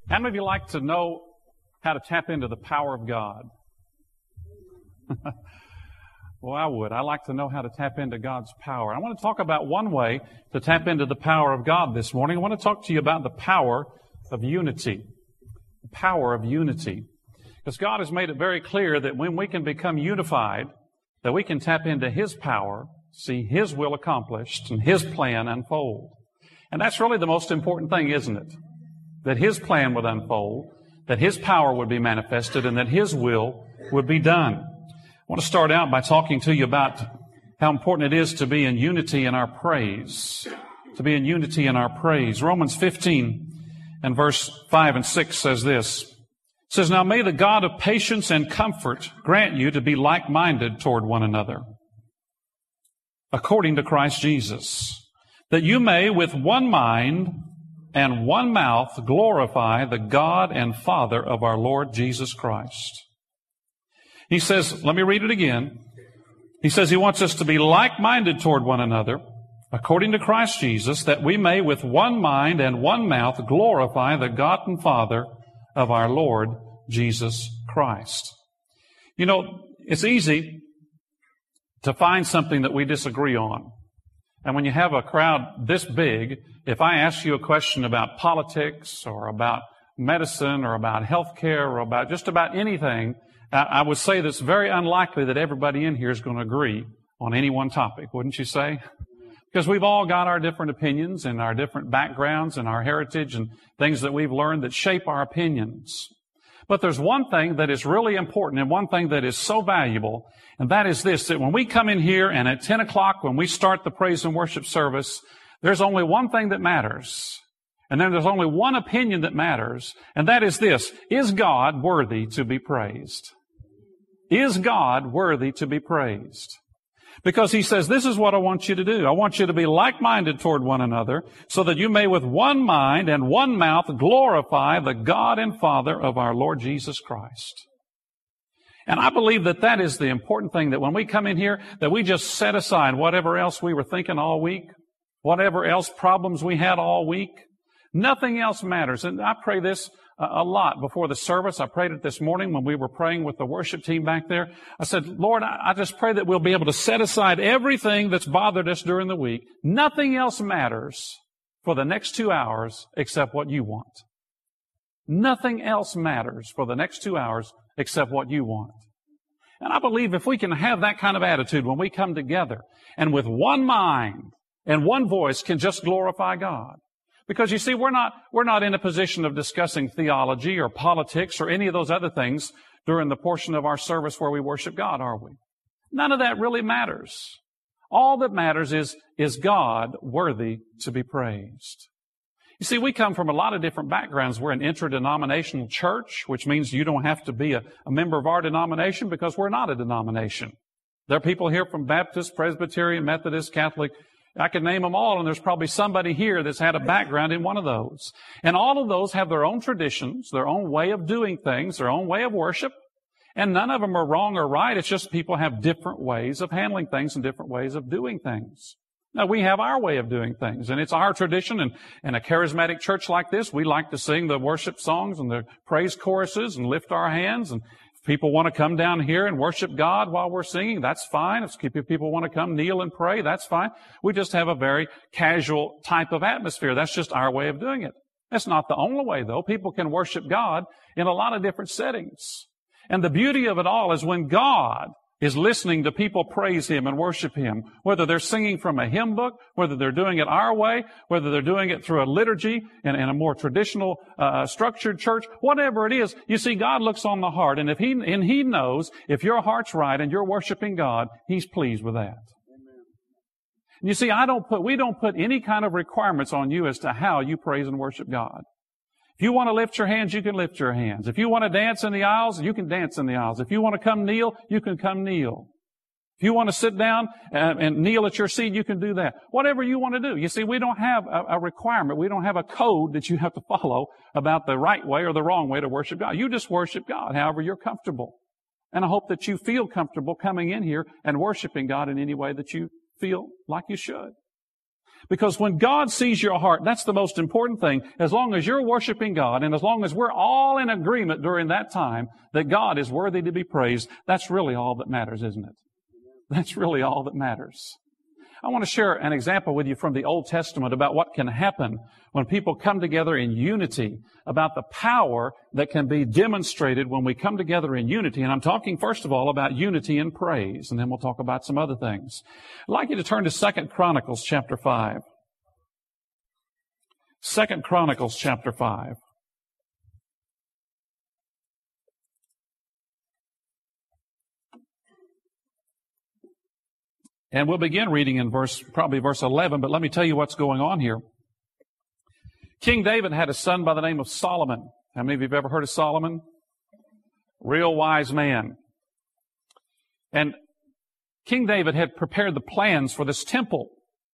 How many of you like to know how to tap into the power of God? Well, I would. I like to know how to tap into God's power. I want to talk about one way to tap into the power of God this morning. I want to talk to you about the power of unity. The power of unity. Because God has made it very clear that when we can become unified, that we can tap into His power, see His will accomplished, and His plan unfold. And that's really the most important thing, isn't it? That His plan would unfold, that His power would be manifested, and that His will would be done. I want to start out by talking to you about how important it is to be in unity in our praise. To be in unity in our praise. Romans 15 and verse 5 and 6 says this. It says, "Now may the God of patience and comfort grant you to be like-minded toward one another, according to Christ Jesus, that you may with one mind and one mouth glorify the God and Father of our Lord Jesus Christ." He says, let me read it again. He says He wants us to be like-minded toward one another, according to Christ Jesus, that we may with one mind and one mouth glorify the God and Father of our Lord Jesus Christ. You know, it's easy to find something that we disagree on. And when you have a crowd this big, if I ask you a question about politics or about medicine or about healthcare or about just about anything, I would say that it's very unlikely that everybody in here is going to agree on any one topic, wouldn't you say? Because we've all got our different opinions and our different backgrounds and our heritage and things that we've learned that shape our opinions. But there's one thing that is really important and one thing that is so valuable, and that is this, that when we come in here and at 10 o'clock when we start the praise and worship service, there's only one thing that matters. And then there's only one opinion that matters, and that is this: is God worthy to be praised? Is God worthy to be praised? Because He says, this is what I want you to do. I want you to be like-minded toward one another, so that you may with one mind and one mouth glorify the God and Father of our Lord Jesus Christ. And I believe that that is the important thing, that when we come in here, that we just set aside whatever else we were thinking all week, whatever else problems we had all week. Nothing else matters. And I pray this a lot before the service. I prayed it this morning when we were praying with the worship team back there. I said, Lord, I just pray that we'll be able to set aside everything that's bothered us during the week. Nothing else matters for the next 2 hours except what you want. Nothing else matters for the next 2 hours except what you want. And I believe if we can have that kind of attitude when we come together and with one mind and one voice can just glorify God. Because you see, we're not in a position of discussing theology or politics or any of those other things during the portion of our service where we worship God, are we? None of that really matters. All that matters is God worthy to be praised? You see, we come from a lot of different backgrounds. We're an interdenominational church, which means you don't have to be a member of our denomination because we're not a denomination. There are people here from Baptist, Presbyterian, Methodist, Catholic. I could name them all, and there's probably somebody here that's had a background in one of those. And all of those have their own traditions, their own way of doing things, their own way of worship. And none of them are wrong or right. It's just people have different ways of handling things and different ways of doing things. Now, we have our way of doing things, and it's our tradition. And in a charismatic church like this, we like to sing the worship songs and the praise choruses and lift our hands. And if people want to come down here and worship God while we're singing, that's fine. If people want to come kneel and pray, that's fine. We just have a very casual type of atmosphere. That's just our way of doing it. That's not the only way, though. People can worship God in a lot of different settings. And the beauty of it all is when God is listening to people praise Him and worship Him, whether they're singing from a hymn book, whether they're doing it our way, whether they're doing it through a liturgy in a more traditional, structured church, whatever it is. You see, God looks on the heart, and He knows if your heart's right and you're worshiping God, He's pleased with that. And you see, we don't put any kind of requirements on you as to how you praise and worship God. If you want to lift your hands, you can lift your hands. If you want to dance in the aisles, you can dance in the aisles. If you want to come kneel, you can come kneel. If you want to sit down and kneel at your seat, you can do that. Whatever you want to do. You see, we don't have a requirement. We don't have a code that you have to follow about the right way or the wrong way to worship God. You just worship God however you're comfortable. And I hope that you feel comfortable coming in here and worshiping God in any way that you feel like you should. Because when God sees your heart, that's the most important thing. As long as you're worshiping God, and as long as we're all in agreement during that time that God is worthy to be praised, that's really all that matters, isn't it? That's really all that matters. I want to share an example with you from the Old Testament about what can happen when people come together in unity, about the power that can be demonstrated when we come together in unity. And I'm talking, first of all, about unity in praise, and then we'll talk about some other things. I'd like you to turn to 2 Chronicles chapter 5. 2 Chronicles chapter 5. And we'll begin reading in probably verse 11, but let me tell you what's going on here. King David had a son by the name of Solomon. How many of you have ever heard of Solomon? Real wise man. And King David had prepared the plans for this temple.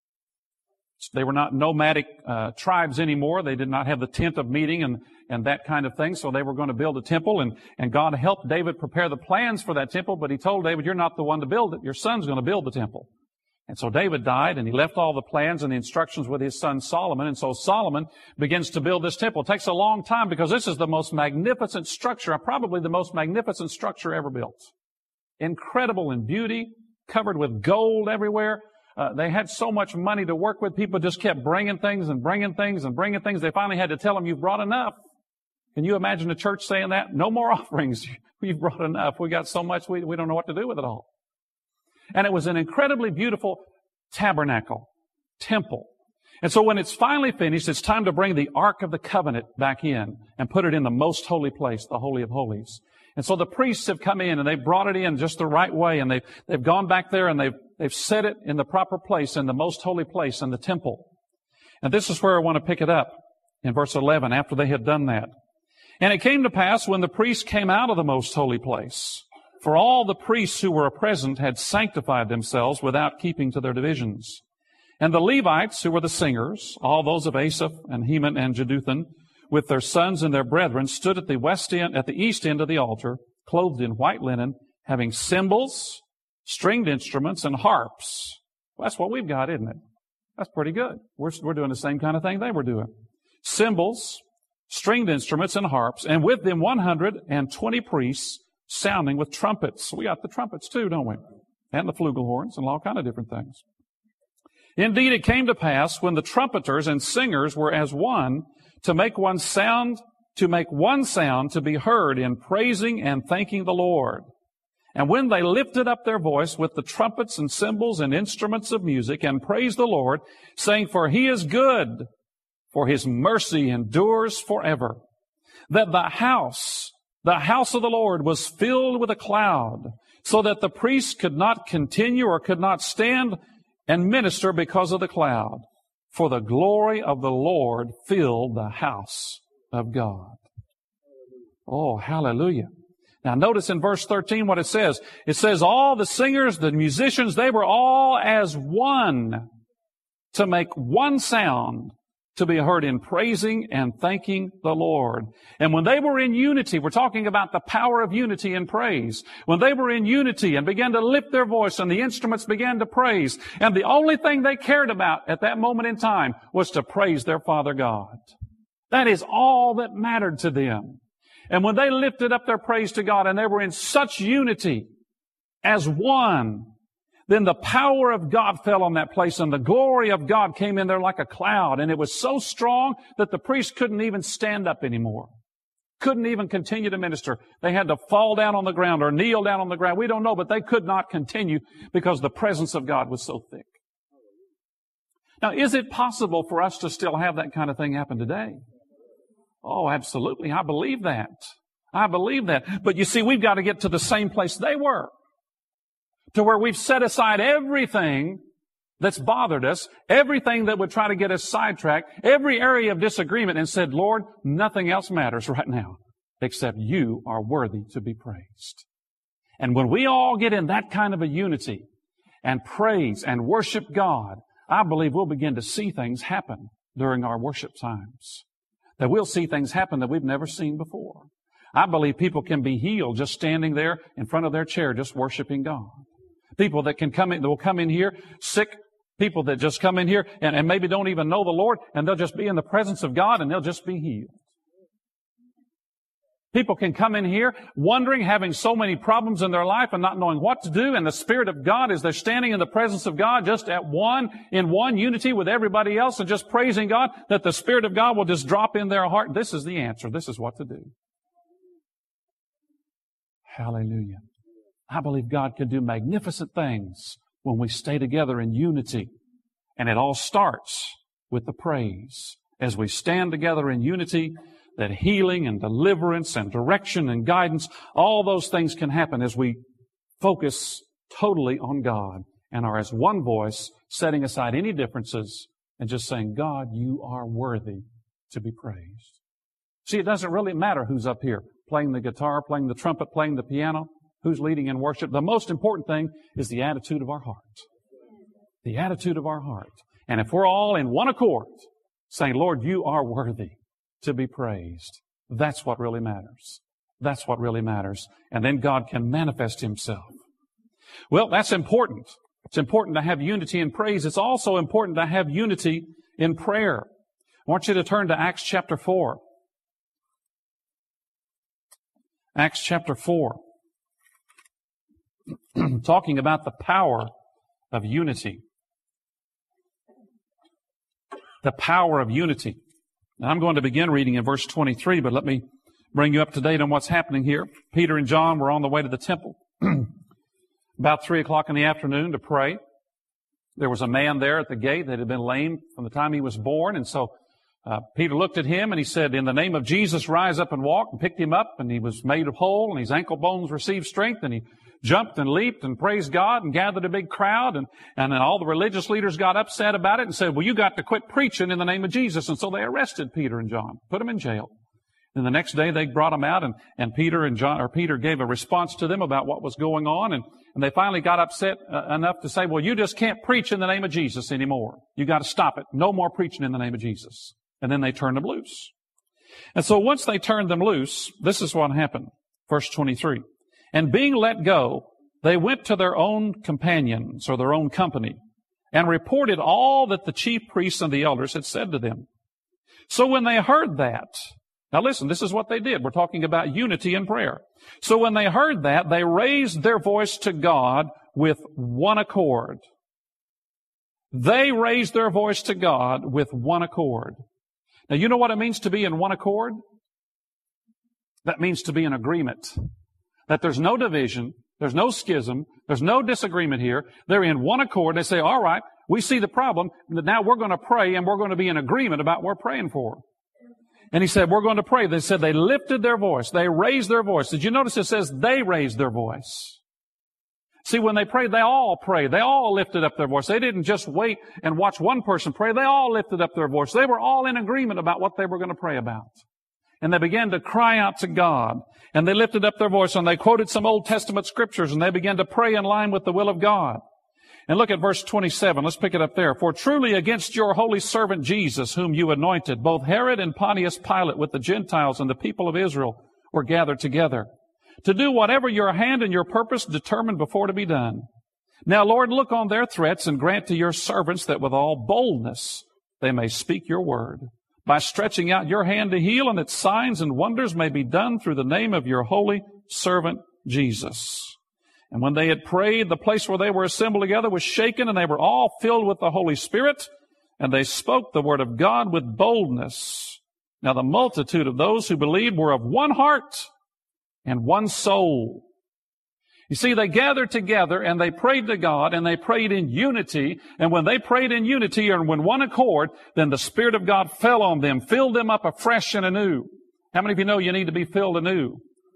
They were not nomadic tribes anymore. They did not have the tent of meeting and that kind of thing. So they were going to build a temple, and God helped David prepare the plans for that temple, but he told David, you're not the one to build it. Your son's going to build the temple. And so David died, and he left all the plans and the instructions with his son Solomon. And so Solomon begins to build this temple. It takes a long time because this is the most magnificent structure, probably the most magnificent structure ever built. Incredible in beauty, covered with gold everywhere. They had so much money to work with. People just kept bringing things and bringing things and bringing things. They finally had to tell them, you've brought enough. Can you imagine the church saying that? No more offerings. We've brought enough. We got so much, we don't know what to do with it all. And it was an incredibly beautiful tabernacle, temple. And so when it's finally finished, it's time to bring the Ark of the Covenant back in and put it in the most holy place, the Holy of Holies. And so the priests have come in and they've brought it in just the right way, and they've gone back there and they've set it in the proper place, in the most holy place in the temple. And this is where I want to pick it up in verse 11 after they had done that. And it came to pass when the priests came out of the most holy place, for all the priests who were present had sanctified themselves without keeping to their divisions. And the Levites, who were the singers, all those of Asaph and Heman and Jeduthun, with their sons and their brethren, stood at the east end of the altar, clothed in white linen, having cymbals, stringed instruments, and harps. Well, that's what we've got, isn't it? That's pretty good. We're doing the same kind of thing they were doing. Cymbals, stringed instruments, and harps, and with them 120 priests sounding with trumpets. We got the trumpets too, don't we? And the flugelhorns and all kind of different things. Indeed, it came to pass when the trumpeters and singers were as one, to make one sound to be heard in praising and thanking the Lord. And when they lifted up their voice with the trumpets and cymbals and instruments of music and praised the Lord, saying, for he is good, for his mercy endures forever, that the house of the Lord was filled with a cloud, so that the priests could not continue or could not stand and minister because of the cloud. For the glory of the Lord filled the house of God. Oh, hallelujah. Now notice in verse 13 what it says. It says all the singers, the musicians, they were all as one to make one sound to be heard in praising and thanking the Lord. And when they were in unity, we're talking about the power of unity in praise. When they were in unity and began to lift their voice and the instruments began to praise, and the only thing they cared about at that moment in time was to praise their Father God. That is all that mattered to them. And when they lifted up their praise to God and they were in such unity as one, then the power of God fell on that place and the glory of God came in there like a cloud. And it was so strong that the priests couldn't even stand up anymore. Couldn't even continue to minister. They had to fall down on the ground or kneel down on the ground. We don't know, but they could not continue because the presence of God was so thick. Now, is it possible for us to still have that kind of thing happen today? Oh, absolutely. I believe that. I believe that. But you see, we've got to get to the same place they were. To where we've set aside everything that's bothered us, everything that would try to get us sidetracked, every area of disagreement, and said, Lord, nothing else matters right now except you are worthy to be praised. And when we all get in that kind of a unity and praise and worship God, I believe we'll begin to see things happen during our worship times. That we'll see things happen that we've never seen before. I believe people can be healed just standing there in front of their chair, just worshiping God. People that will come in here sick People that just come in here and maybe don't even know the Lord, and they'll just be in the presence of God and they'll just be healed. People can come in here wondering, having so many problems in their life and not knowing what to do, and the Spirit of God, as they're standing in the presence of God, just in one unity with everybody else and just praising God, that the Spirit of God will just drop in their heart. This is the answer. This is what to do. Hallelujah. I believe God can do magnificent things when we stay together in unity. And it all starts with the praise. As we stand together in unity, that healing and deliverance and direction and guidance, all those things can happen as we focus totally on God and are as one voice, setting aside any differences and just saying, God, you are worthy to be praised. See, it doesn't really matter who's up here playing the guitar, playing the trumpet, playing the piano, who's leading in worship. The most important thing is the attitude of our heart. The attitude of our heart. And if we're all in one accord, saying, Lord, you are worthy to be praised, that's what really matters. That's what really matters. And then God can manifest Himself. Well, that's important. It's important to have unity in praise. It's also important to have unity in prayer. I want you to turn to Acts chapter 4. Acts chapter 4. Talking about the power of unity. The power of unity. Now, I'm going to begin reading in verse 23, but let me bring you up to date on what's happening here. Peter and John were on the way to the temple about 3 o'clock in the afternoon to pray. There was a man there at the gate that had been lame from the time he was born, and so Peter looked at him and he said, in the name of Jesus, rise up and walk, and picked him up, and he was made whole, and his ankle bones received strength, and he jumped and leaped and praised God and gathered a big crowd, and then all the religious leaders got upset about it and said, well, you got to quit preaching in the name of Jesus. And so they arrested Peter and John, put them in jail. And the next day they brought them out, and Peter gave a response to them about what was going on, and they finally got upset enough to say, well, you just can't preach in the name of Jesus anymore. You got to stop it. No more preaching in the name of Jesus. And then they turned them loose. And so once they turned them loose, this is what happened. Verse 23. And being let go, they went to their own companions, or their own company, and reported all that the chief priests and the elders had said to them. So when they heard that, now listen, this is what they did. We're talking about unity in prayer. So when they heard that, they raised their voice to God with one accord. They raised their voice to God with one accord. Now, you know what it means to be in one accord? That means to be in agreement. That there's no division, there's no schism, there's no disagreement here. They're in one accord. They say, all right, we see the problem. Now we're going to pray, and we're going to be in agreement about what we're praying for. And he said, we're going to pray. They said they lifted their voice. They raised their voice. Did you notice it says they raised their voice? See, when they prayed, they all prayed. They all lifted up their voice. They didn't just wait and watch one person pray. They all lifted up their voice. They were all in agreement about what they were going to pray about. And they began to cry out to God. And they lifted up their voice, and they quoted some Old Testament scriptures, and they began to pray in line with the will of God. And look at verse 27. Let's pick it up there. For truly against your holy servant Jesus, whom you anointed, both Herod and Pontius Pilate with the Gentiles and the people of Israel were gathered together to do whatever your hand and your purpose determined before to be done. Now, Lord, look on their threats and grant to your servants that with all boldness they may speak your word, by stretching out your hand to heal, and that signs and wonders may be done through the name of your holy servant Jesus. And when they had prayed, the place where they were assembled together was shaken, and they were all filled with the Holy Spirit, and they spoke the word of God with boldness. Now the multitude of those who believed were of one heart and one soul. You see, they gathered together and they prayed to God, and they prayed in unity. And when they prayed in unity or when one accord, then the Spirit of God fell on them, filled them up afresh and anew. How many of you know you need to be filled anew?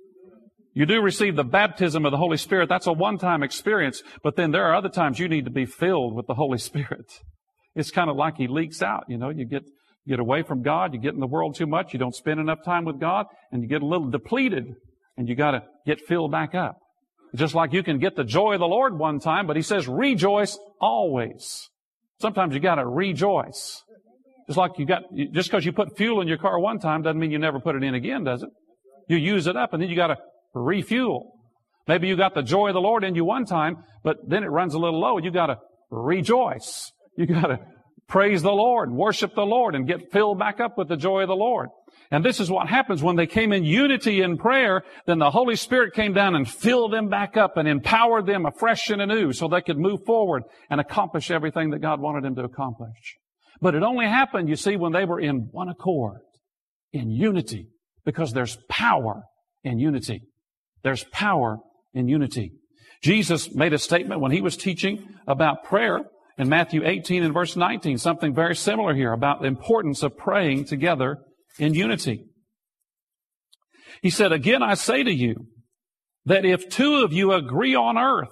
You do receive the baptism of the Holy Spirit. That's a one-time experience. But then there are other times you need to be filled with the Holy Spirit. It's kind of like He leaks out. You know, you get away from God. You get in the world too much. You don't spend enough time with God, and you get a little depleted, and you got to get filled back up. Just like you can get the joy of the Lord one time, but He says rejoice always. Sometimes you got to rejoice. Just like just because you put fuel in your car one time doesn't mean you never put it in again, does it? You use it up, and then you got to refuel. Maybe you got the joy of the Lord in you one time, but then it runs a little low, and you got to rejoice. You got to praise the Lord, worship the Lord, and get filled back up with the joy of the Lord. And this is what happens when they came in unity in prayer. Then the Holy Spirit came down and filled them back up and empowered them afresh and anew so they could move forward and accomplish everything that God wanted them to accomplish. But it only happened, you see, when they were in one accord, in unity, because there's power in unity. There's power in unity. Jesus made a statement when He was teaching about prayer in Matthew 18 and verse 19, something very similar here about the importance of praying together in unity. He said, "Again, I say to you that if two of you agree on earth,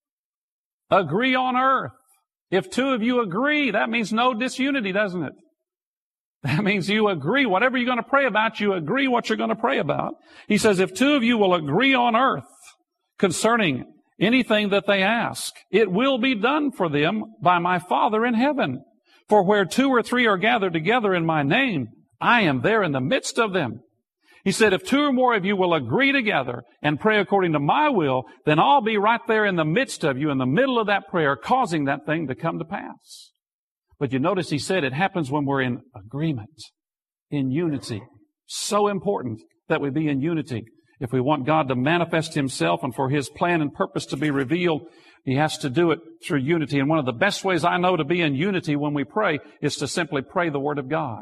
if two of you agree, that means no disunity, doesn't it? That means you agree. Whatever you're going to pray about, you agree what you're going to pray about. He says, if two of you will agree on earth concerning anything that they ask, it will be done for them by my Father in heaven. For where two or three are gathered together in my name, I am there in the midst of them." He said, if two or more of you will agree together and pray according to my will, then I'll be right there in the midst of you, in the middle of that prayer, causing that thing to come to pass. But you notice He said it happens when we're in agreement, in unity. So important that we be in unity. If we want God to manifest Himself and for His plan and purpose to be revealed, He has to do it through unity. And one of the best ways I know to be in unity when we pray is to simply pray the Word of God.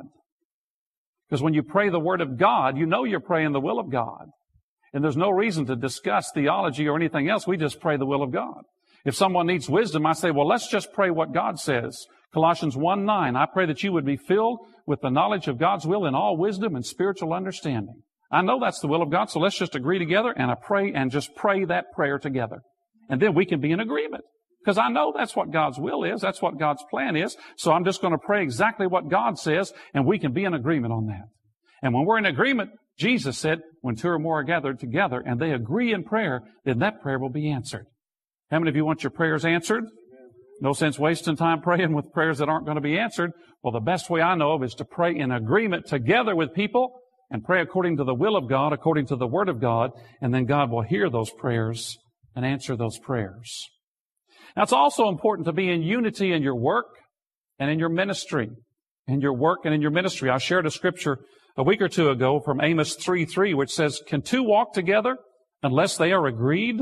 Because when you pray the Word of God, you know you're praying the will of God. And there's no reason to discuss theology or anything else. We just pray the will of God. If someone needs wisdom, I say, well, let's just pray what God says. Colossians 1:9, I pray that you would be filled with the knowledge of God's will in all wisdom and spiritual understanding. I know that's the will of God, so let's just agree together and I pray and just pray that prayer together. And then we can be in agreement. Because I know that's what God's will is. That's what God's plan is. So I'm just going to pray exactly what God says, and we can be in agreement on that. And when we're in agreement, Jesus said, when two or more are gathered together and they agree in prayer, then that prayer will be answered. How many of you want your prayers answered? No sense wasting time praying with prayers that aren't going to be answered. Well, the best way I know of is to pray in agreement together with people and pray according to the will of God, according to the Word of God, and then God will hear those prayers and answer those prayers. Now, it's also important to be in unity in your work and in your ministry. In your work and in your ministry. I shared a scripture a week or two ago from Amos 3:3, which says, can two walk together unless they are agreed?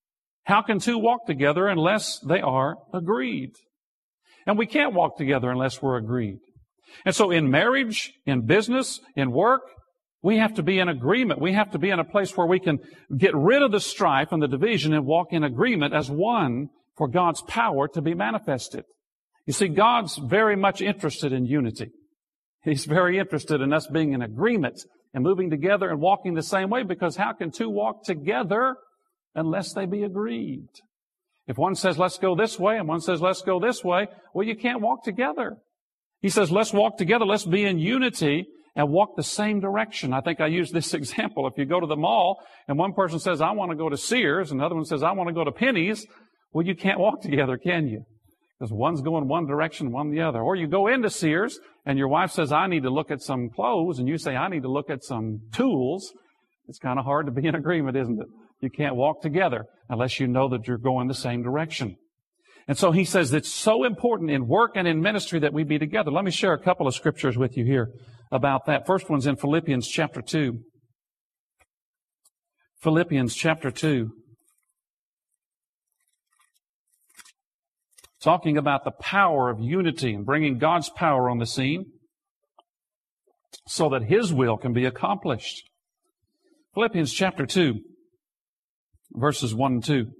How can two walk together unless they are agreed? And we can't walk together unless we're agreed. And so in marriage, in business, in work, we have to be in agreement. We have to be in a place where we can get rid of the strife and the division and walk in agreement as one for God's power to be manifested. You see, God's very much interested in unity. He's very interested in us being in agreement and moving together and walking the same way, because how can two walk together unless they be agreed? If one says, let's go this way, and one says, let's go this way, well, you can't walk together. He says, let's walk together, let's be in unity and walk the same direction. I think I used this example. If you go to the mall and one person says, I want to go to Sears, and the other one says, I want to go to Penny's, well, you can't walk together, can you? Because one's going one direction, one the other. Or you go into Sears and your wife says, I need to look at some clothes, and you say, I need to look at some tools. It's kind of hard to be in agreement, isn't it? You can't walk together unless you know that you're going the same direction. And so he says it's so important in work and in ministry that we be together. Let me share a couple of scriptures with you here about that. First one's in Philippians chapter 2. Philippians chapter 2. Talking about the power of unity and bringing God's power on the scene so that His will can be accomplished. Philippians chapter 2, verses 1 and 2.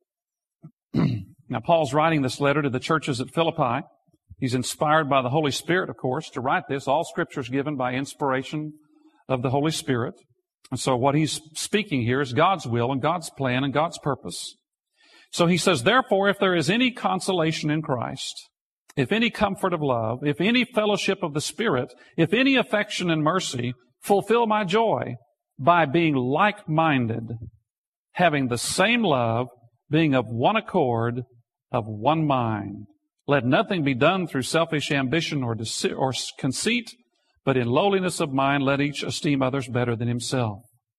Now, Paul's writing this letter to the churches at Philippi. He's inspired by the Holy Spirit, of course, to write this. All Scripture is given by inspiration of the Holy Spirit. And so what he's speaking here is God's will and God's plan and God's purpose. So he says, therefore, if there is any consolation in Christ, if any comfort of love, if any fellowship of the Spirit, if any affection and mercy, fulfill my joy by being like-minded, having the same love, being of one accord, of one mind. Let nothing be done through selfish ambition or conceit, but in lowliness of mind let each esteem others better than himself.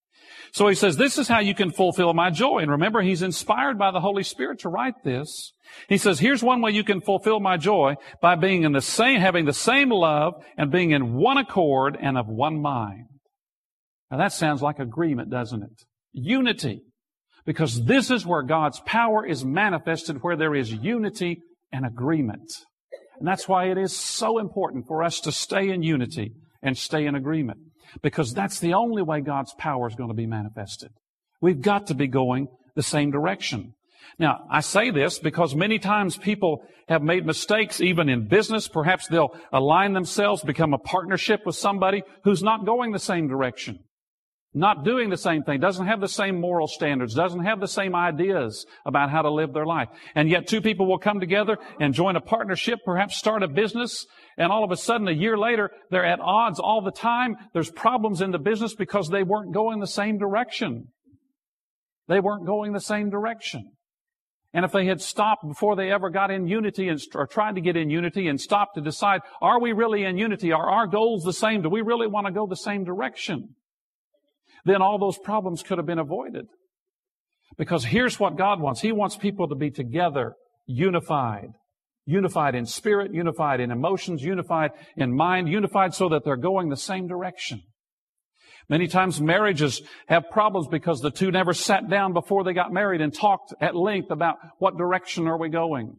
So he says, this is how you can fulfill my joy. And remember, he's inspired by the Holy Spirit to write this. He says, here's one way you can fulfill my joy, by being in the same, having the same love and being in one accord and of one mind. Now that sounds like agreement, doesn't it? Unity. Because this is where God's power is manifested, where there is unity and agreement. And that's why it is so important for us to stay in unity and stay in agreement. Because that's the only way God's power is going to be manifested. We've got to be going the same direction. Now, I say this because many times people have made mistakes even in business. Perhaps they'll align themselves, become a partnership with somebody who's not going the same direction, not doing the same thing, doesn't have the same moral standards, doesn't have the same ideas about how to live their life. And yet two people will come together and join a partnership, perhaps start a business, and all of a sudden, a year later, they're at odds all the time. There's problems in the business because they weren't going the same direction. They weren't going the same direction. And if they had stopped before they ever got in unity or tried to get in unity and stopped to decide, are we really in unity? Are our goals the same? Do we really want to go the same direction? Then all those problems could have been avoided. Because here's what God wants. He wants people to be together, unified. Unified in spirit, unified in emotions, unified in mind, unified so that they're going the same direction. Many times marriages have problems because the two never sat down before they got married and talked at length about what direction are we going?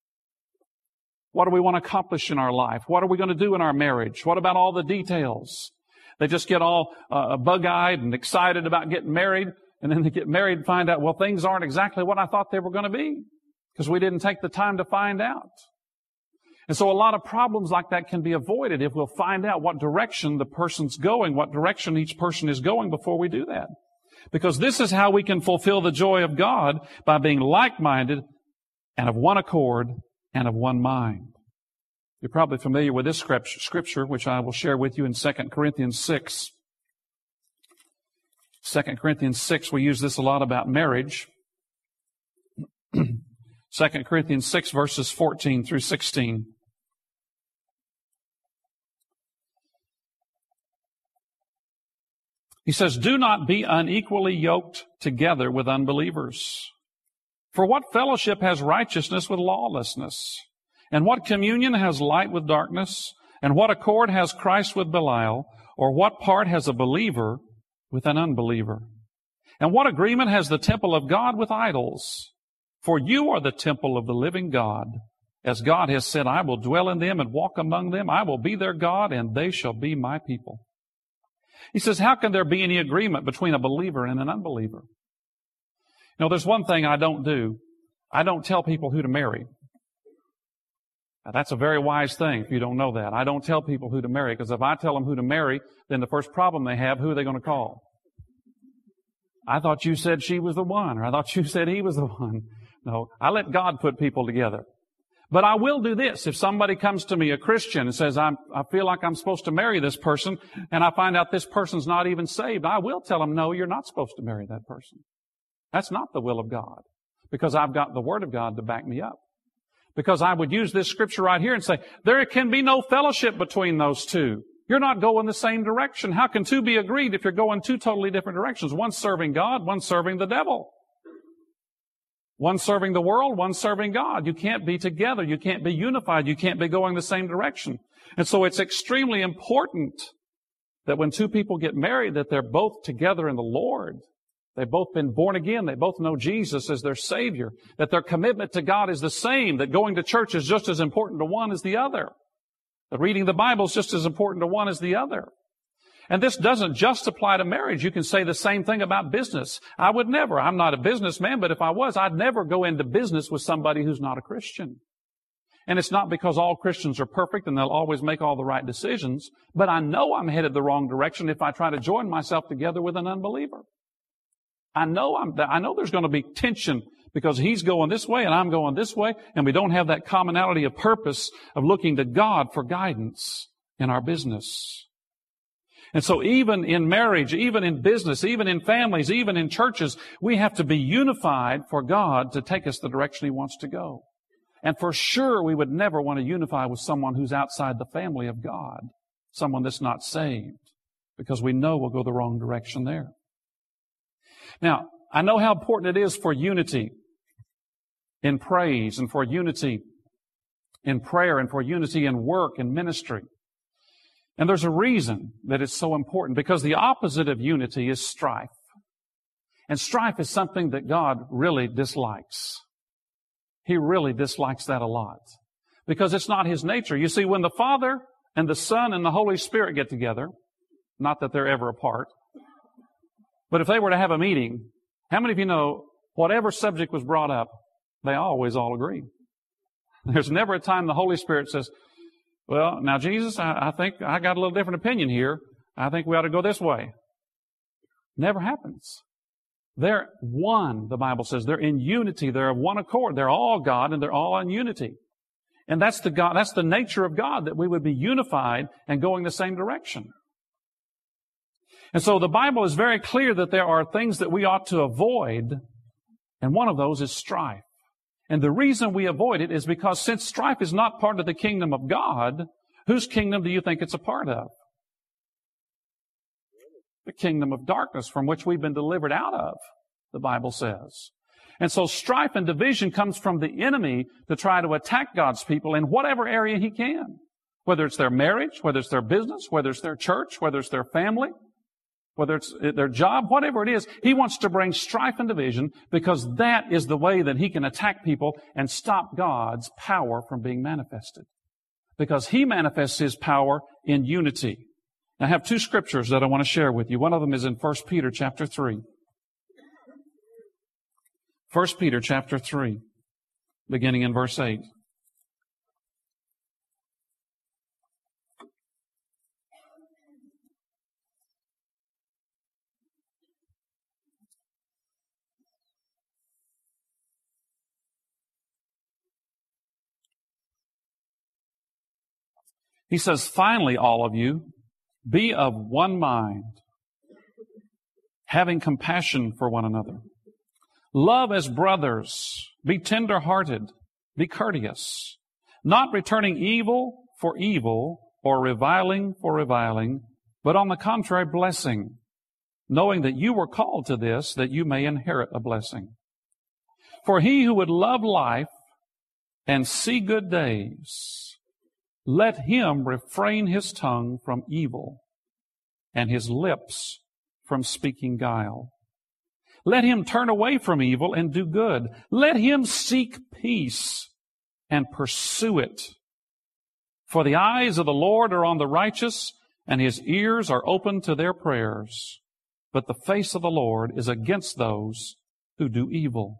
What do we want to accomplish in our life? What are we going to do in our marriage? What about all the details? They just get all bug-eyed and excited about getting married, and then they get married and find out, well, things aren't exactly what I thought they were going to be because we didn't take the time to find out. And so a lot of problems like that can be avoided if we'll find out what direction the person's going, what direction each person is going before we do that. Because this is how we can fulfill the joy of God, by being like-minded and of one accord and of one mind. You're probably familiar with this scripture, which I will share with you in 2 Corinthians 6. 2 Corinthians 6, we use this a lot about marriage. 2 Corinthians 6, verses 14 through 16. He says, do not be unequally yoked together with unbelievers. For what fellowship has righteousness with lawlessness? And what communion has light with darkness? And what accord has Christ with Belial? Or what part has a believer with an unbeliever? And what agreement has the temple of God with idols? For you are the temple of the living God. As God has said, I will dwell in them and walk among them. I will be their God, and they shall be my people. He says, how can there be any agreement between a believer and an unbeliever? You know, there's one thing I don't do. I don't tell people who to marry. Now, that's a very wise thing if you don't know that. I don't tell people who to marry, because if I tell them who to marry, then the first problem they have, who are they going to call? I thought you said she was the one, or I thought you said he was the one. No, I let God put people together. But I will do this. If somebody comes to me, a Christian, and says, I feel like I'm supposed to marry this person, and I find out this person's not even saved, I will tell them, no, you're not supposed to marry that person. That's not the will of God, because I've got the Word of God to back me up. Because I would use this scripture right here and say, there can be no fellowship between those two. You're not going the same direction. How can two be agreed if you're going two totally different directions? One serving God, one serving the devil. One serving the world, one serving God. You can't be together. You can't be unified. You can't be going the same direction. And so it's extremely important that when two people get married, that they're both together in the Lord. They've both been born again. They both know Jesus as their Savior. That their commitment to God is the same. That going to church is just as important to one as the other. That reading the Bible is just as important to one as the other. And this doesn't just apply to marriage. You can say the same thing about business. I would never, I'm not a businessman, but if I was, I'd never go into business with somebody who's not a Christian. And it's not because all Christians are perfect and they'll always make all the right decisions, but I know I'm headed the wrong direction if I try to join myself together with an unbeliever. I know there's going to be tension because he's going this way and I'm going this way, and we don't have that commonality of purpose of looking to God for guidance in our business. And so even in marriage, even in business, even in families, even in churches, we have to be unified for God to take us the direction He wants to go. And for sure, we would never want to unify with someone who's outside the family of God, someone that's not saved, because we know we'll go the wrong direction there. Now, I know how important it is for unity in praise and for unity in prayer and for unity in work and ministry. And there's a reason that it's so important, because the opposite of unity is strife. And strife is something that God really dislikes. He really dislikes that a lot, because it's not His nature. You see, when the Father and the Son and the Holy Spirit get together, not that they're ever apart, but if they were to have a meeting, how many of you know whatever subject was brought up, they always all agree? There's never a time the Holy Spirit says, well, now Jesus, I think I got a little different opinion here. I think we ought to go this way. Never happens. They're one, the Bible says. They're in unity. They're of one accord. They're all God, and they're all in unity. And that's the nature of God, that we would be unified and going the same direction. And so the Bible is very clear that there are things that we ought to avoid, and one of those is strife. And the reason we avoid it is because since strife is not part of the kingdom of God, whose kingdom do you think it's a part of? The kingdom of darkness, from which we've been delivered out of, the Bible says. And so strife and division comes from the enemy to try to attack God's people in whatever area he can. Whether it's their marriage, whether it's their business, whether it's their church, whether it's their family, whether it's their job, whatever it is, he wants to bring strife and division, because that is the way that he can attack people and stop God's power from being manifested. Because he manifests his power in unity. I have two scriptures that I want to share with you. One of them is in 1 Peter chapter 3. 1 Peter chapter 3, beginning in verse 8. He says, finally, all of you, be of one mind, having compassion for one another. Love as brothers. Be tender-hearted. Be courteous. Not returning evil for evil or reviling for reviling, but on the contrary, blessing, knowing that you were called to this, that you may inherit a blessing. For he who would love life and see good days, let him refrain his tongue from evil and his lips from speaking guile. Let him turn away from evil and do good. Let him seek peace and pursue it. For the eyes of the Lord are on the righteous, and his ears are open to their prayers. But the face of the Lord is against those who do evil.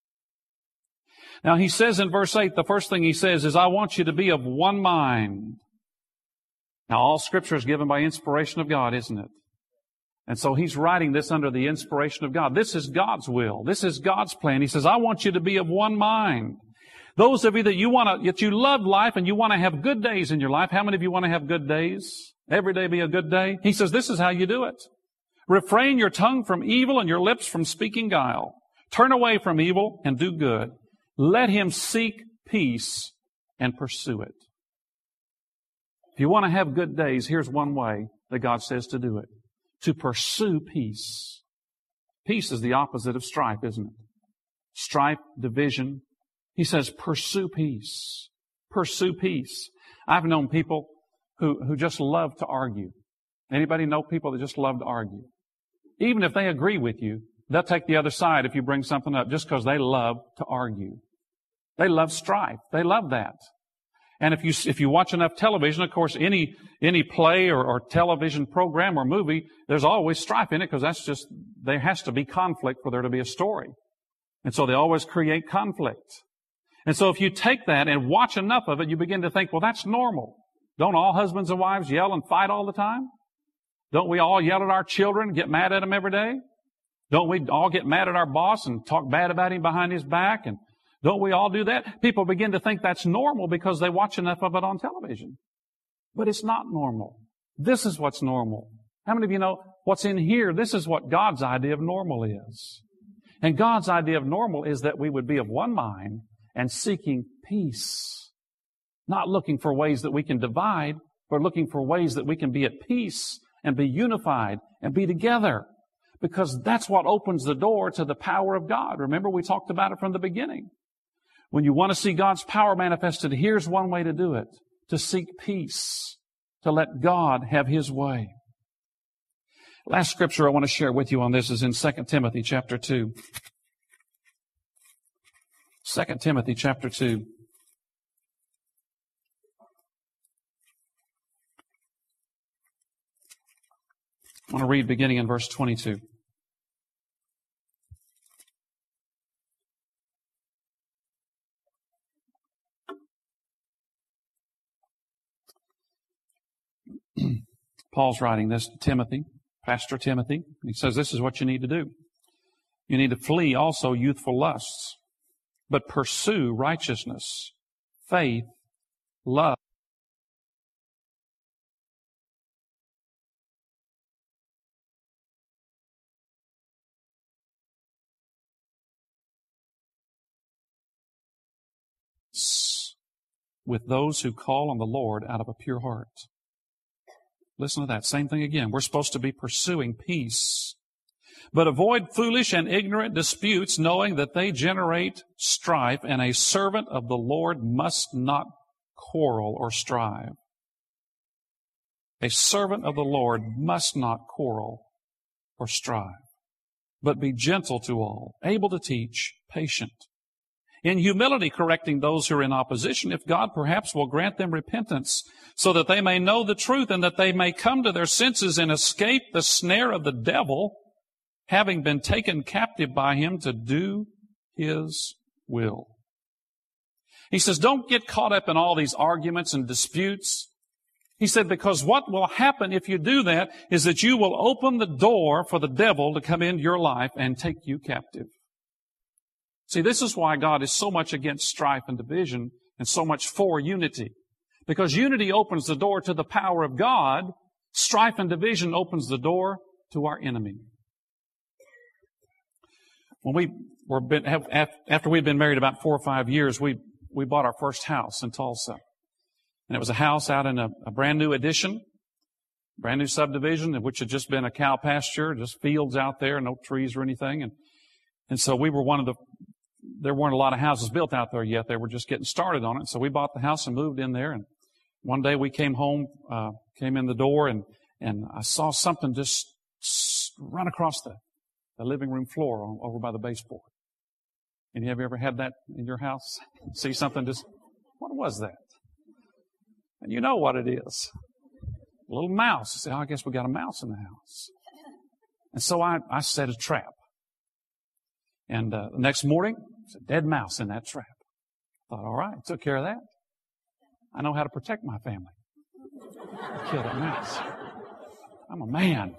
Now he says in verse 8, the first thing he says is, I want you to be of one mind. Now all Scripture is given by inspiration of God, isn't it? And so he's writing this under the inspiration of God. This is God's will. This is God's plan. He says, I want you to be of one mind. Those of you that you love life and you want to have good days in your life. How many of you want to have good days? Every day be a good day. He says, this is how you do it. Refrain your tongue from evil and your lips from speaking guile. Turn away from evil and do good. Let him seek peace and pursue it. If you want to have good days, here's one way that God says to do it. To pursue peace. Peace is the opposite of strife, isn't it? Strife, division. He says, pursue peace. Pursue peace. I've known people who just love to argue. Anybody know people that just love to argue? Even if they agree with you, they'll take the other side if you bring something up just because they love to argue. They love strife. They love that. And if you watch enough television, of course, any play or television program or movie, there's always strife in it, because there has to be conflict for there to be a story. And so they always create conflict. And so if you take that and watch enough of it, you begin to think, well, that's normal. Don't all husbands and wives yell and fight all the time? Don't we all yell at our children, get mad at them every day? Don't we all get mad at our boss and talk bad about him behind his back? And don't we all do that? People begin to think that's normal because they watch enough of it on television. But it's not normal. This is what's normal. How many of you know what's in here? This is what God's idea of normal is. And God's idea of normal is that we would be of one mind and seeking peace. Not looking for ways that we can divide, but looking for ways that we can be at peace and be unified and be together. Because that's what opens the door to the power of God. Remember, we talked about it from the beginning. When you want to see God's power manifested, here's one way to do it. To seek peace. To let God have His way. Last scripture I want to share with you on this is in 2 Timothy chapter 2. 2 Timothy chapter 2. I want to read beginning in verse 22. Paul's writing this to Timothy, Pastor Timothy. He says this is what you need to do. You need to flee also youthful lusts, but pursue righteousness, faith, love, with those who call on the Lord out of a pure heart. Listen to that. Same thing again. We're supposed to be pursuing peace. But avoid foolish and ignorant disputes, knowing that they generate strife, and a servant of the Lord must not quarrel or strive. A servant of the Lord must not quarrel or strive, but be gentle to all, able to teach, patient. In humility correcting those who are in opposition, if God perhaps will grant them repentance, so that they may know the truth and that they may come to their senses and escape the snare of the devil, having been taken captive by him to do his will. He says, don't get caught up in all these arguments and disputes. He said, because what will happen if you do that is that you will open the door for the devil to come into your life and take you captive. See, this is why God is so much against strife and division and so much for unity. Because unity opens the door to the power of God, strife and division opens the door to our enemy. When after we'd been married about 4 or 5 years, we bought our first house in Tulsa. And it was a house out in a brand new addition, brand new subdivision, which had just been a cow pasture, just fields out there, no trees or anything. And so we were there weren't a lot of houses built out there yet. They were just getting started on it. So we bought the house and moved in there. And one day we came home, came in the door, and I saw something just run across the living room floor over by the baseboard. And have you ever had that in your house? See something what was that? And you know what it is. A little mouse. I said, I guess we got a mouse in the house. And so I set a trap. And the next morning, there's a dead mouse in that trap. I thought, all right, took care of that. I know how to protect my family. Kill that mouse. I'm a man.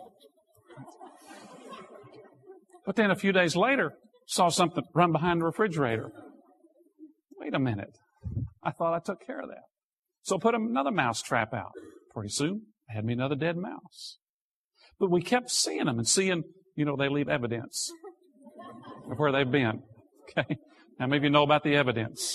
But then a few days later, saw something run behind the refrigerator. Wait a minute. I thought I took care of that. So I put another mouse trap out. Pretty soon, I had me another dead mouse. But we kept seeing them and seeing, they leave evidence of where they've been. Okay? Now maybe you know about the evidence.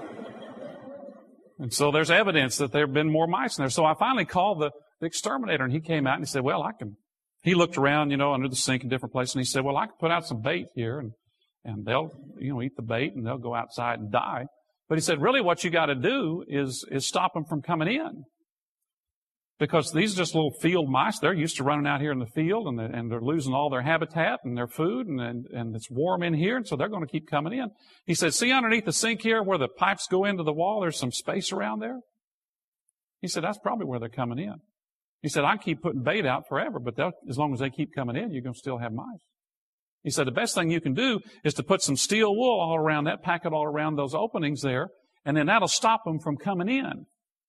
And so there's evidence that there have been more mice in there. So I finally called the exterminator, and he came out and he said, well, he looked around, under the sink in different places, and he said, well, I can put out some bait here, and they'll, eat the bait, and they'll go outside and die. But he said, really what you got to do is stop them from coming in. Because these are just little field mice. They're used to running out here in the field, and they're losing all their habitat and their food, and it's warm in here, and so they're going to keep coming in. He said, see underneath the sink here where the pipes go into the wall, there's some space around there? He said, that's probably where they're coming in. He said, I keep putting bait out forever, but as long as they keep coming in, you're going to still have mice. He said, the best thing you can do is to put some steel wool all around that, pack it all around those openings there, and then that'll stop them from coming in.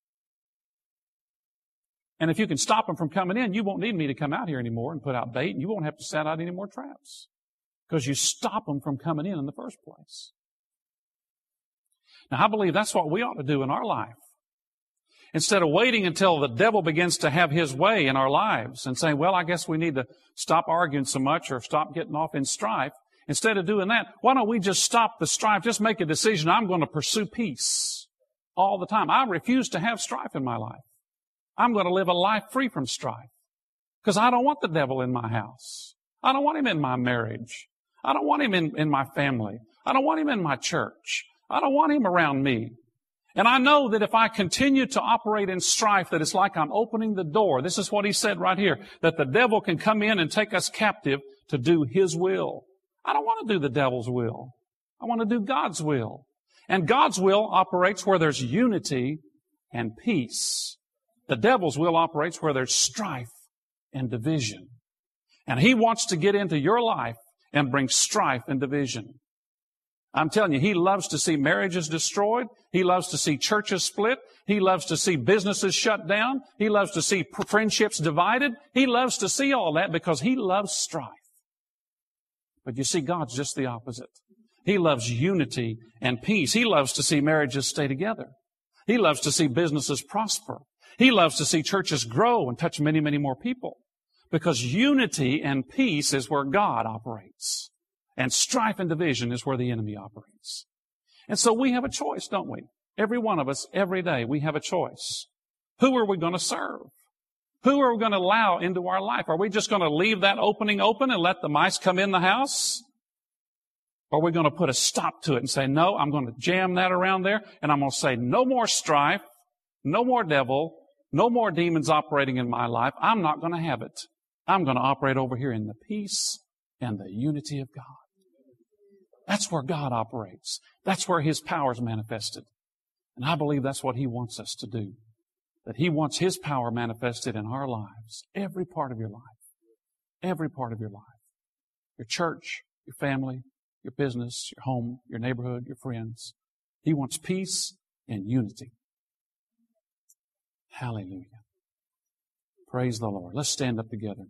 And if you can stop them from coming in, you won't need me to come out here anymore and put out bait, and you won't have to set out any more traps. Because you stop them from coming in the first place. Now, I believe that's what we ought to do in our life. Instead of waiting until the devil begins to have his way in our lives and saying, well, I guess we need to stop arguing so much or stop getting off in strife. Instead of doing that, why don't we just stop the strife, just make a decision, I'm going to pursue peace all the time. I refuse to have strife in my life. I'm going to live a life free from strife because I don't want the devil in my house. I don't want him in my marriage. I don't want him in my family. I don't want him in my church. I don't want him around me. And I know that if I continue to operate in strife, that it's like I'm opening the door. This is what he said right here, that the devil can come in and take us captive to do his will. I don't want to do the devil's will. I want to do God's will. And God's will operates where there's unity and peace. The devil's will operates where there's strife and division. And he wants to get into your life and bring strife and division. I'm telling you, he loves to see marriages destroyed. He loves to see churches split. He loves to see businesses shut down. He loves to see friendships divided. He loves to see all that because he loves strife. But you see, God's just the opposite. He loves unity and peace. He loves to see marriages stay together. He loves to see businesses prosper. He loves to see churches grow and touch many, many more people. Because unity and peace is where God operates. And strife and division is where the enemy operates. And so we have a choice, don't we? Every one of us, every day, we have a choice. Who are we going to serve? Who are we going to allow into our life? Are we just going to leave that opening open and let the mice come in the house? Or are we going to put a stop to it and say, no, I'm going to jam that around there, and I'm going to say, no more strife, no more devil, no more demons operating in my life. I'm not going to have it. I'm going to operate over here in the peace and the unity of God. That's where God operates. That's where His power is manifested. And I believe that's what He wants us to do. That He wants His power manifested in our lives. Every part of your life. Every part of your life. Your church, your family, your business, your home, your neighborhood, your friends. He wants peace and unity. Hallelujah. Praise the Lord. Let's stand up together.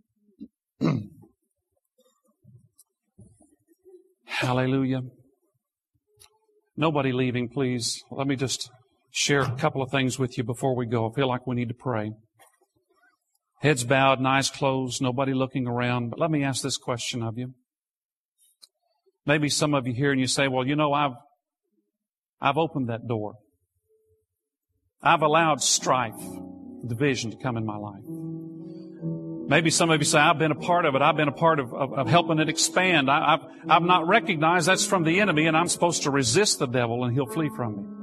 Hallelujah. Nobody leaving, please. Let me just share a couple of things with you before we go. I feel like we need to pray. Heads bowed, eyes closed, nobody looking around. But let me ask this question of you. Maybe some of you here and you say, well, you know, I've opened that door. I've allowed strife, division to come in my life. Maybe some of you say, I've been a part of it. I've been a part of helping it expand. I've not recognized that's from the enemy, and I'm supposed to resist the devil and he'll flee from me.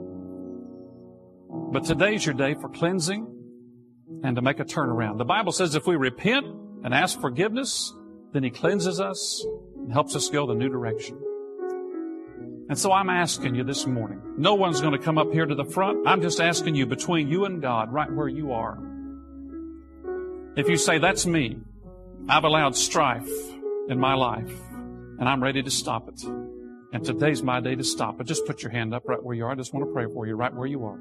But today's your day for cleansing and to make a turnaround. The Bible says if we repent and ask forgiveness, then He cleanses us and helps us go the new direction. And so I'm asking you this morning, no one's going to come up here to the front. I'm just asking you between you and God, right where you are. If you say, that's me, I've allowed strife in my life, and I'm ready to stop it. And today's my day to stop it. Just put your hand up right where you are. I just want to pray for you right where you are.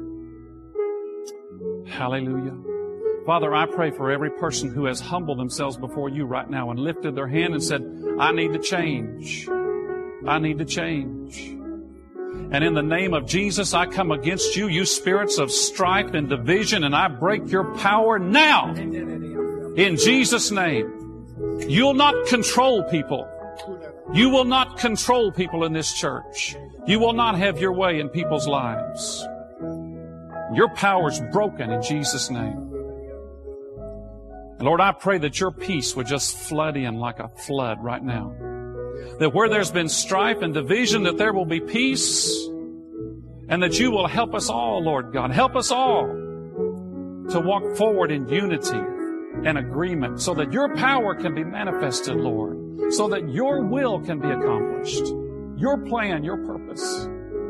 Hallelujah. Father, I pray for every person who has humbled themselves before you right now and lifted their hand and said, I need to change. I need to change. And in the name of Jesus, I come against you, you spirits of strife and division, and I break your power now. In Jesus' name. You'll not control people. You will not control people in this church. You will not have your way in people's lives. Your power's broken in Jesus' name. And Lord, I pray that your peace would just flood in like a flood right now. That where there's been strife and division, that there will be peace. And that you will help us all, Lord God. Help us all to walk forward in unity and agreement so that your power can be manifested, Lord. So that your will can be accomplished. Your plan, your purpose.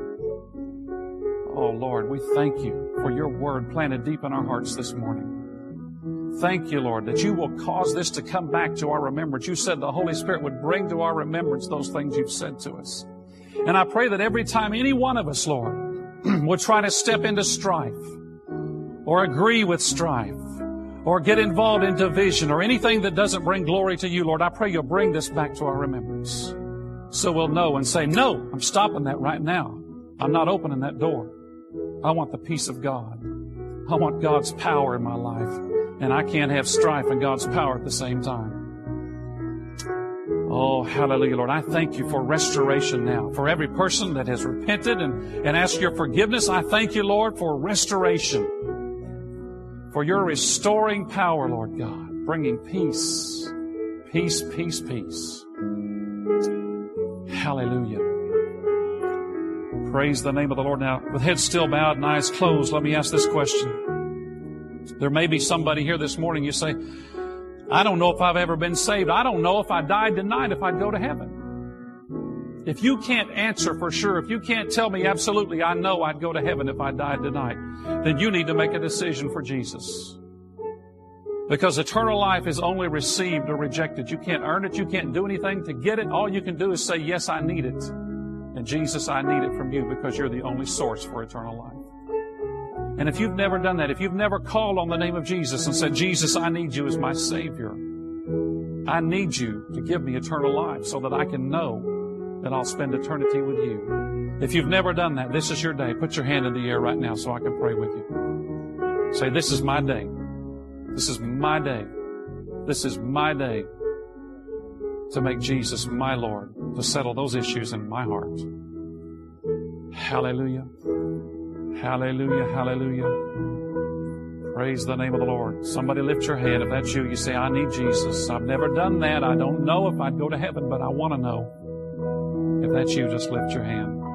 Oh, Lord, we thank you for your word planted deep in our hearts this morning. Thank you, Lord, that you will cause this to come back to our remembrance. You said the Holy Spirit would bring to our remembrance those things you've said to us. And I pray that every time any one of us, Lord, would try to step into strife or agree with strife or get involved in division or anything that doesn't bring glory to you, Lord, I pray you'll bring this back to our remembrance. So we'll know and say, no, I'm stopping that right now. I'm not opening that door. I want the peace of God. I want God's power in my life. And I can't have strife and God's power at the same time. Oh, hallelujah, Lord. I thank you for restoration now. For every person that has repented and asked your forgiveness, I thank you, Lord, for restoration. For your restoring power, Lord God, bringing peace Peace, peace, peace. Hallelujah. Praise the name of the Lord. Now, with heads still bowed and eyes closed, let me ask this question. There may be somebody here this morning, you say, I don't know if I've ever been saved. I don't know if I died tonight if I'd go to heaven. If you can't answer for sure, if you can't tell me absolutely I know I'd go to heaven if I died tonight, then you need to make a decision for Jesus. Because eternal life is only received or rejected. You can't earn it. You can't do anything to get it. All you can do is say, yes, I need it. And Jesus, I need it from you because you're the only source for eternal life. And if you've never done that, if you've never called on the name of Jesus and said, Jesus, I need you as my Savior. I need you to give me eternal life so that I can know that I'll spend eternity with you. If you've never done that, this is your day. Put your hand in the air right now so I can pray with you. Say, this is my day. This is my day. This is my day to make Jesus my Lord, to settle those issues in my heart. Hallelujah. Hallelujah. Hallelujah. Praise the name of the Lord. Somebody lift your hand. If that's you, you say, I need Jesus. I've never done that. I don't know if I'd go to heaven, but I want to know. If that's you, just lift your hand.